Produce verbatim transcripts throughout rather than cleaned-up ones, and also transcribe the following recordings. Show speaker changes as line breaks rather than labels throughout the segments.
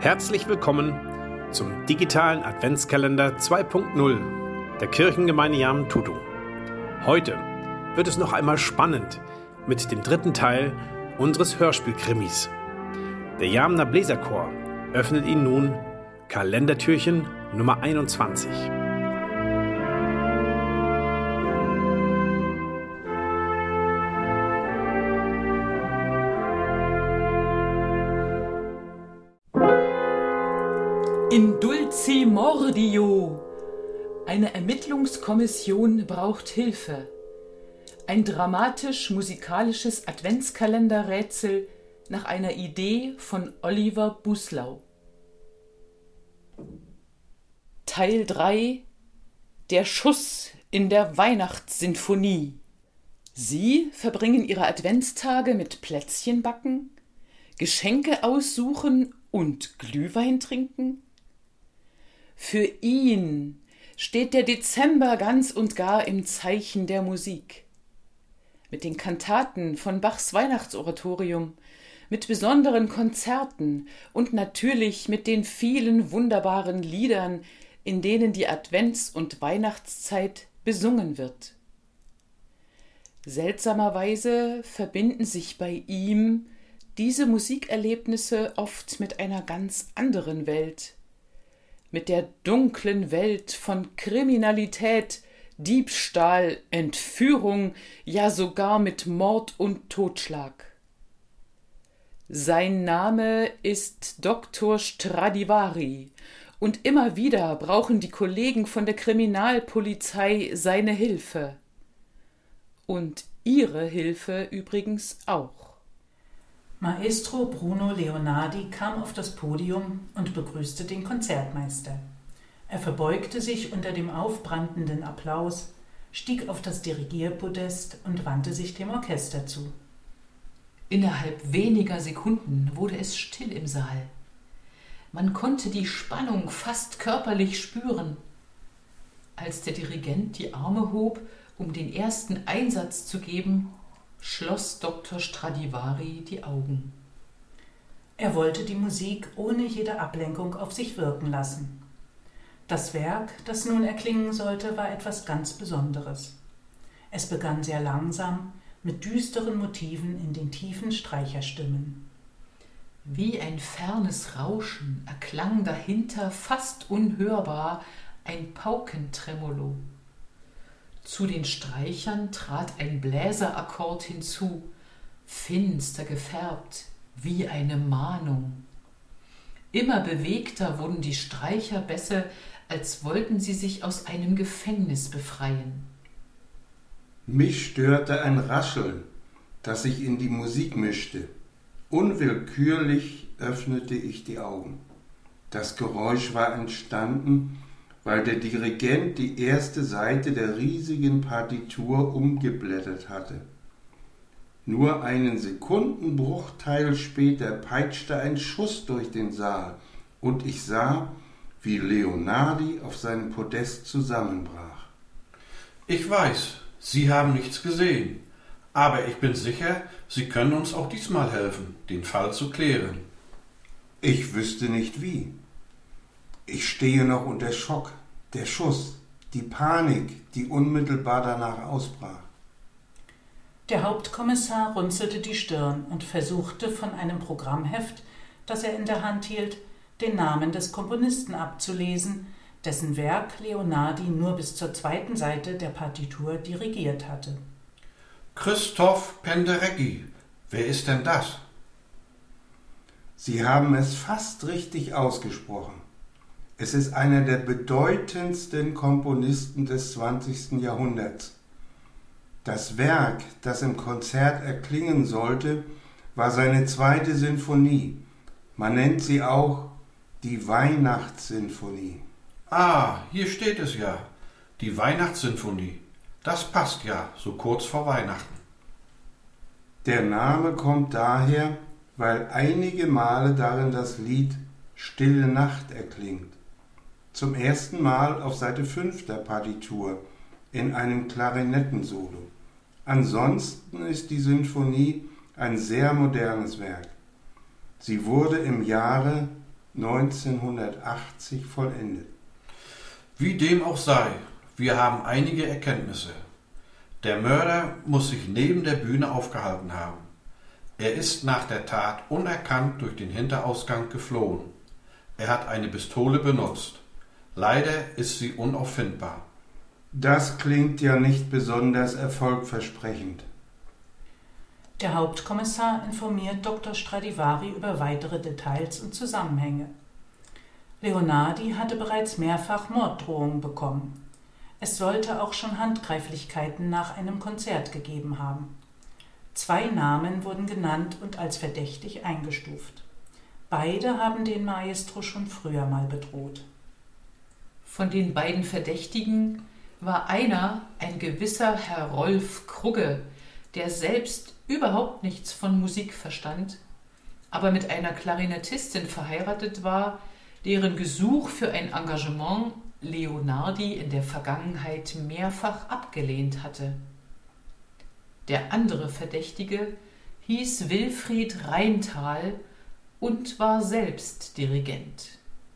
Herzlich willkommen zum digitalen Adventskalender zwei Punkt null der Kirchengemeinde Jammen-Tutung. Heute wird es noch einmal spannend mit dem dritten Teil unseres Hörspielkrimis. Der Jammener Bläserchor öffnet Ihnen nun Kalendertürchen Nummer einundzwanzig.
In dulci mordio. Eine Ermittlungskommission braucht Hilfe. Ein dramatisch-musikalisches Adventskalenderrätsel nach einer Idee von Oliver Buslau. Teil drei. Der Schuss in der Weihnachtssinfonie. Sie verbringen ihre Adventstage mit Plätzchenbacken, Geschenke aussuchen und Glühwein trinken. Für ihn steht der Dezember ganz und gar im Zeichen der Musik. Mit den Kantaten von Bachs Weihnachtsoratorium, mit besonderen Konzerten und natürlich mit den vielen wunderbaren Liedern, in denen die Advents- und Weihnachtszeit besungen wird. Seltsamerweise verbinden sich bei ihm diese Musikerlebnisse oft mit einer ganz anderen Welt, mit der dunklen Welt von Kriminalität, Diebstahl, Entführung, ja sogar mit Mord und Totschlag. Sein Name ist Doktor Stradivari, und immer wieder brauchen die Kollegen von der Kriminalpolizei seine Hilfe. Und ihre Hilfe übrigens auch.
Maestro Bruno Leonardi kam auf das Podium und begrüßte den Konzertmeister. Er verbeugte sich unter dem aufbrandenden Applaus, stieg auf das Dirigierpodest und wandte sich dem Orchester zu.
Innerhalb weniger Sekunden wurde es still im Saal. Man konnte die Spannung fast körperlich spüren. Als der Dirigent die Arme hob, um den ersten Einsatz zu geben, schloss Doktor Stradivari die Augen.
Er wollte die Musik ohne jede Ablenkung auf sich wirken lassen. Das Werk, das nun erklingen sollte, war etwas ganz Besonderes. Es begann sehr langsam, mit düsteren Motiven in den tiefen Streicherstimmen.
Wie ein fernes Rauschen erklang dahinter fast unhörbar ein Paukentremolo. Zu den Streichern trat ein Bläserakkord hinzu, finster gefärbt, wie eine Mahnung. Immer bewegter wurden die Streicherbässe, als wollten sie sich aus einem Gefängnis befreien.
Mich störte ein Rascheln, das sich in die Musik mischte. Unwillkürlich öffnete ich die Augen. Das Geräusch war entstanden, weil der Dirigent die erste Seite der riesigen Partitur umgeblättert hatte. Nur einen Sekundenbruchteil später peitschte ein Schuss durch den Saal und ich sah, wie Leonardi auf seinem Podest zusammenbrach.
Ich weiß, Sie haben nichts gesehen, aber ich bin sicher, Sie können uns auch diesmal helfen, den Fall zu klären.
Ich wüsste nicht wie. Ich stehe noch unter Schock. Der Schuss, die Panik, die unmittelbar danach ausbrach.
Der Hauptkommissar runzelte die Stirn und versuchte von einem Programmheft, das er in der Hand hielt, den Namen des Komponisten abzulesen, dessen Werk Leonardi nur bis zur zweiten Seite der Partitur dirigiert hatte.
Christoph Penderecki. Wer ist denn das?
Sie haben es fast richtig ausgesprochen. Es ist einer der bedeutendsten Komponisten des zwanzigsten Jahrhunderts. Das Werk, das im Konzert erklingen sollte, war seine zweite Sinfonie. Man nennt sie auch die Weihnachtssinfonie.
Ah, hier steht es ja. Die Weihnachtssinfonie. Das passt ja, so kurz vor Weihnachten.
Der Name kommt daher, weil einige Male darin das Lied Stille Nacht erklingt. Zum ersten Mal auf Seite fünf der Partitur in einem Klarinettensolo. Ansonsten ist die Sinfonie ein sehr modernes Werk. Sie wurde im Jahre neunzehnhundertachtzig vollendet.
Wie dem auch sei, wir haben einige Erkenntnisse. Der Mörder muss sich neben der Bühne aufgehalten haben. Er ist nach der Tat unerkannt durch den Hinterausgang geflohen. Er hat eine Pistole benutzt. Leider ist sie unauffindbar.
Das klingt ja nicht besonders erfolgversprechend.
Der Hauptkommissar informiert Doktor Stradivari über weitere Details und Zusammenhänge. Leonardi hatte bereits mehrfach Morddrohungen bekommen. Es sollte auch schon Handgreiflichkeiten nach einem Konzert gegeben haben. Zwei Namen wurden genannt und als verdächtig eingestuft. Beide haben den Maestro schon früher mal bedroht.
Von den beiden Verdächtigen war einer ein gewisser Herr Rolf Krugge, der selbst überhaupt nichts von Musik verstand, aber mit einer Klarinettistin verheiratet war, deren Gesuch für ein Engagement Leonardi in der Vergangenheit mehrfach abgelehnt hatte. Der andere Verdächtige hieß Wilfried Reintal und war selbst Dirigent.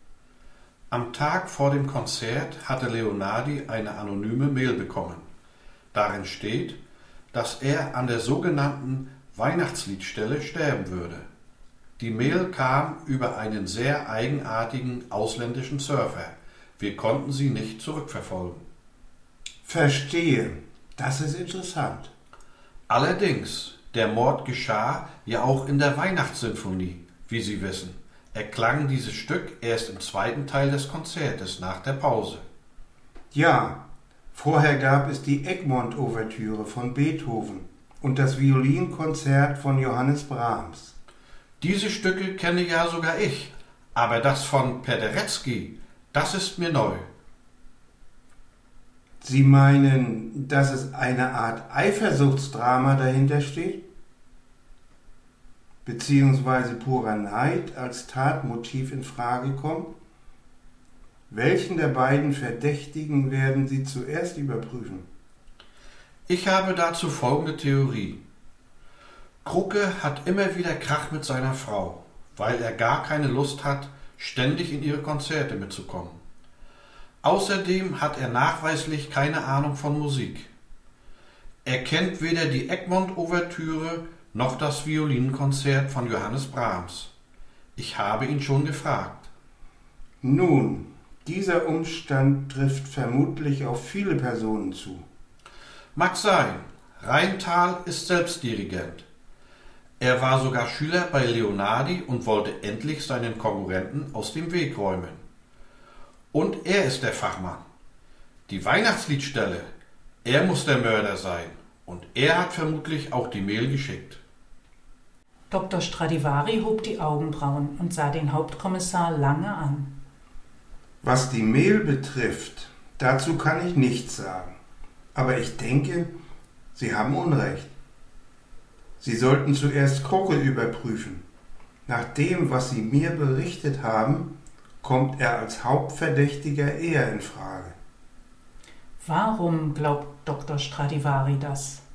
Am Tag vor dem Konzert hatte Leonardi eine anonyme Mail bekommen. Darin steht, dass er an der sogenannten Weihnachtsliedstelle sterben würde. Die Mail kam über einen sehr eigenartigen ausländischen Surfer. Wir konnten sie nicht zurückverfolgen.
Verstehe. Das ist interessant.
Allerdings, der Mord geschah ja auch in der Weihnachtssinfonie, wie Sie wissen. Erklang dieses Stück erst im zweiten Teil des Konzertes nach der Pause.
Ja, vorher gab es die Egmont-Ouvertüre von Beethoven und das Violinkonzert von Johannes Brahms.
Diese Stücke kenne ja sogar ich, aber das von Penderecki, das ist mir neu.
Sie meinen, dass es eine Art Eifersuchtsdrama dahinter steht? Beziehungsweise purer Neid als Tatmotiv in Frage kommt? Welchen der beiden Verdächtigen werden Sie zuerst überprüfen?
Ich habe dazu folgende Theorie. Krugge hat immer wieder Krach mit seiner Frau, weil er gar keine Lust hat, ständig in ihre Konzerte mitzukommen. Außerdem hat er nachweislich keine Ahnung von Musik. Er kennt weder die Egmont-Ouvertüre noch das Violinkonzert von Johannes Brahms. Ich habe ihn schon gefragt.
Nun, dieser Umstand trifft vermutlich auf viele Personen zu.
Mag sein. Reintal ist selbst Dirigent. Er war sogar Schüler bei Leonardi und wollte endlich seinen Konkurrenten aus dem Weg räumen. Und er ist der Fachmann. Die Weihnachtsliedstelle, er muss der Mörder sein. Und er hat vermutlich auch die Mail geschickt.
Doktor Stradivari hob die Augenbrauen und sah den Hauptkommissar lange an.
Was die Mail betrifft, dazu kann ich nichts sagen. Aber ich denke, Sie haben Unrecht. Sie sollten zuerst Krugge überprüfen. Nach dem, was Sie mir berichtet haben, kommt er als Hauptverdächtiger eher in Frage.
Warum glaubt Doktor Stradivari das?